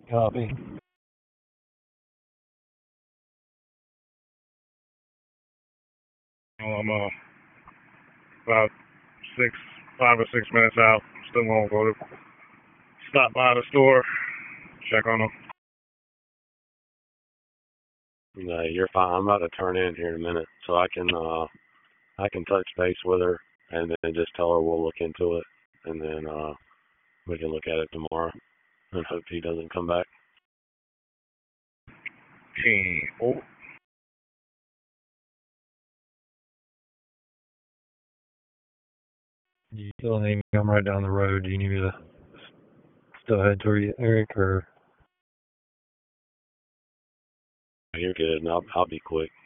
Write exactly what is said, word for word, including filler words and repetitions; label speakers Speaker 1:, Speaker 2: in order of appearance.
Speaker 1: Copy.
Speaker 2: Well, I'm uh, about six, five or six minutes out. Still gonna go to stop by the store, check on them.
Speaker 3: No, you're fine. I'm about to turn in here in a minute, so I can uh I can touch base with her and then just tell her we'll look into it, and then uh we can look at it tomorrow and hope he doesn't come back.
Speaker 2: Team. Oh,
Speaker 1: You still need me? I'm right down the road. Do you need me to still head toward you, Eric, or?
Speaker 3: You're good, and I'll I'll be quick.